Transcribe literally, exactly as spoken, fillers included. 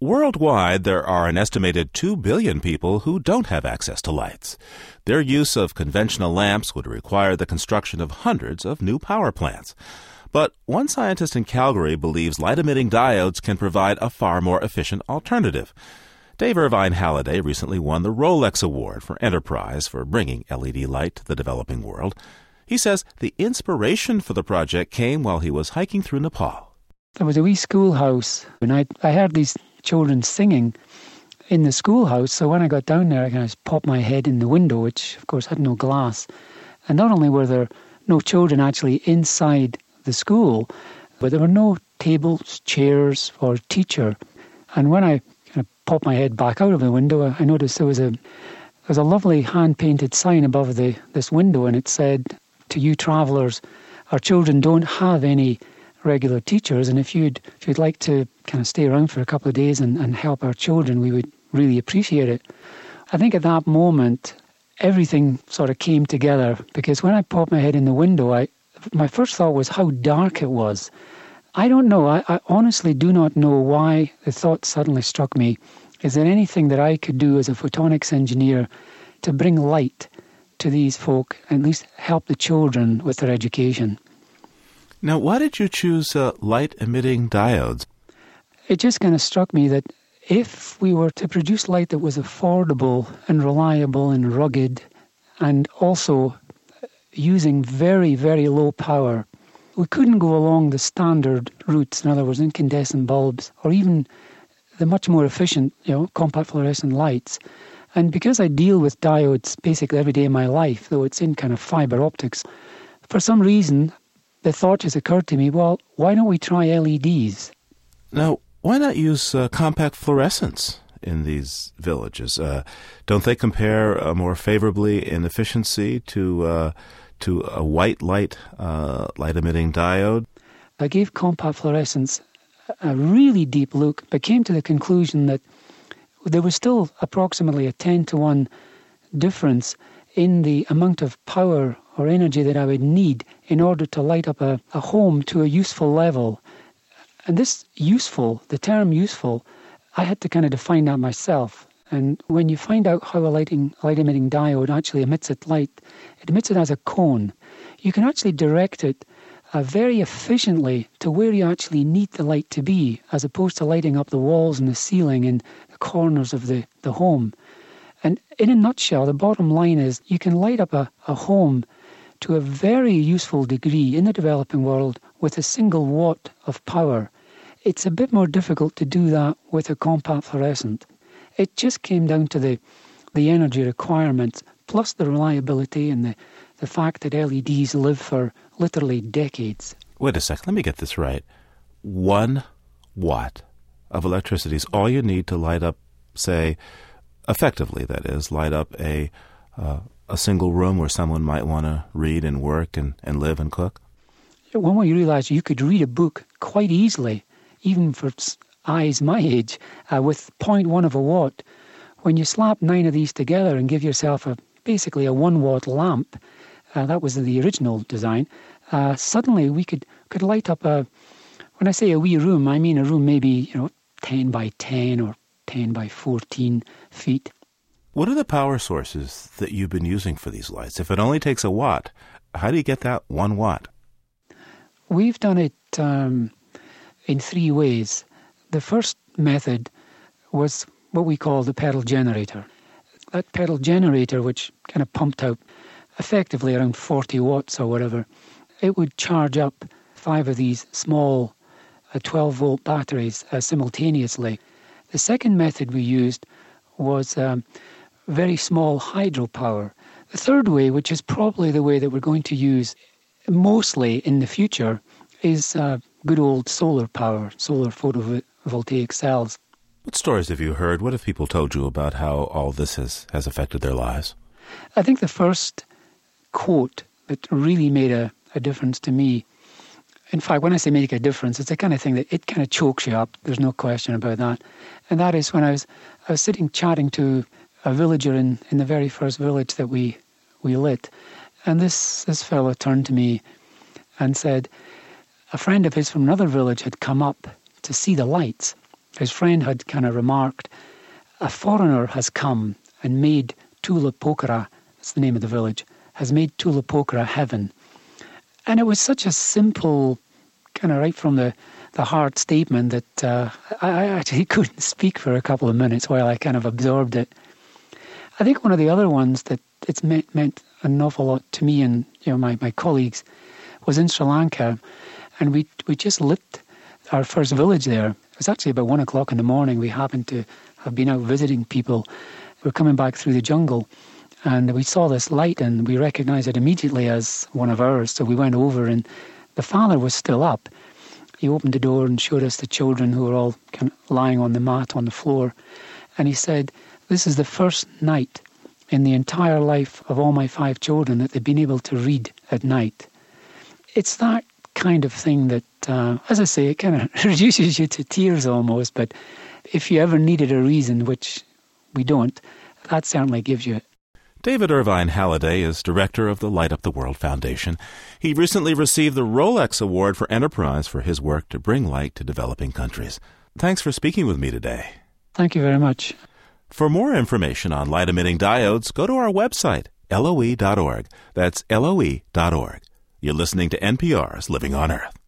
Worldwide, there are an estimated two billion people who don't have access to lights. Their use of conventional lamps would require the construction of hundreds of new power plants. But one scientist in Calgary believes light-emitting diodes can provide a far more efficient alternative. Dave Irvine Halliday recently won the Rolex Award for Enterprise for bringing L E D light to the developing world. He says the inspiration for the project came while he was hiking through Nepal. There was a wee schoolhouse, and I, I heard these children singing in the schoolhouse, so when I got down there, I kind of popped my head in the window, which of course had no glass. And not only were there no children actually inside the school, but there were no tables, chairs, or teacher. And when I kind of popped my head back out of the window, I noticed there was a there was a lovely hand-painted sign above the this window, and it said, "To you travellers, our children don't have any regular teachers, and if you'd if you'd like to kind of stay around for a couple of days and, and help our children, we would really appreciate it." I think at that moment, everything sort of came together, because when I popped my head in the window, I my first thought was how dark it was. I don't know. I, I honestly do not know why the thought suddenly struck me. Is there anything that I could do as a photonics engineer to bring light to these folk, at least help the children with their education? Now, why did you choose uh, light-emitting diodes? It just kind of struck me that if we were to produce light that was affordable and reliable and rugged, and also using very, very low power, we couldn't go along the standard routes, in other words, incandescent bulbs, or even the much more efficient, you know, compact fluorescent lights. And because I deal with diodes basically every day in my life, though it's in kind of fiber optics, for some reason, the thought just occurred to me, well, why don't we try L E Ds? Now, why not use uh, compact fluorescents in these villages? Uh, don't they compare uh, more favorably in efficiency to uh, to a white light, uh, light-emitting diode? I gave compact fluorescents a really deep look, but came to the conclusion that there was still approximately a ten to one difference in the amount of power or energy that I would need in order to light up a, a home to a useful level. And this useful, the term useful, I had to kind of define that myself. And when you find out how a lighting, light-emitting diode actually emits its light, it emits it as a cone. You can actually direct it uh, very efficiently to where you actually need the light to be, as opposed to lighting up the walls and the ceiling and the corners of the, the home. And in a nutshell, the bottom line is you can light up a, a home to a very useful degree in the developing world with a single watt of power. It's a bit more difficult to do that with a compact fluorescent. It just came down to the, the energy requirements, plus the reliability and the, the fact that L E Ds live for literally decades. Wait a second, let me get this right. One watt of electricity is all you need to light up, say, effectively, that is, light up a uh, a single room where someone might want to read and work and, and live and cook? When we realized you could read a book quite easily, even for eyes my age, uh, with zero point one of a watt, when you slap nine of these together and give yourself a basically a one watt lamp, uh, that was the original design, uh, suddenly we could, could light up a, when I say a wee room, I mean a room maybe, you know, ten by ten or ten by fourteen feet. What are the power sources that you've been using for these lights? If it only takes a watt, how do you get that one watt? We've done it um, in three ways. The first method was what we call the pedal generator. That pedal generator, which kind of pumped out effectively around forty watts or whatever, it would charge up five of these small uh, twelve-volt batteries uh, simultaneously. The second method we used was um, very small hydropower. The third way, which is probably the way that we're going to use mostly in the future, is uh, good old solar power, solar photovoltaic cells. What stories have you heard? What have people told you about how all this has, has affected their lives? I think the first quote that really made a, a difference to me, in fact, when I say make a difference, it's the kind of thing that it kind of chokes you up. There's no question about that. And that is when I was I was sitting chatting to a villager in, in the very first village that we, we lit. And this, this fellow turned to me and said a friend of his from another village had come up to see the lights. his friend had kind of remarked, a foreigner has come and made Tulapokara, that's the name of the village, has made Tulapokara heaven. And it was such a simple, kind of right from the, the heart statement that uh, I, I actually couldn't speak for a couple of minutes while I kind of absorbed it. I think one of the other ones that it's meant, meant an awful lot to me and you know my, my colleagues was in Sri Lanka, and we we just lit our first village there. It was actually about one o'clock in the morning. We happened to have been out visiting people. We were coming back through the jungle, and we saw this light, and we recognized it immediately as one of ours. So we went over, and the father was still up. He opened the door and showed us the children who were all kind of lying on the mat on the floor. And he said, this is the first night in the entire life of all my five children that they've been able to read at night. It's that kind of thing that, uh, as I say, it kind of reduces you to tears almost. But if you ever needed a reason, which we don't, that certainly gives you it. David Irvine Halliday is director of the Light Up the World Foundation. He recently received the Rolex Award for Enterprise for his work to bring light to developing countries. Thanks for speaking with me today. Thank you very much. For more information on light-emitting diodes, go to our website, L O E dot org. That's L O E dot org. You're listening to N P R's Living on Earth.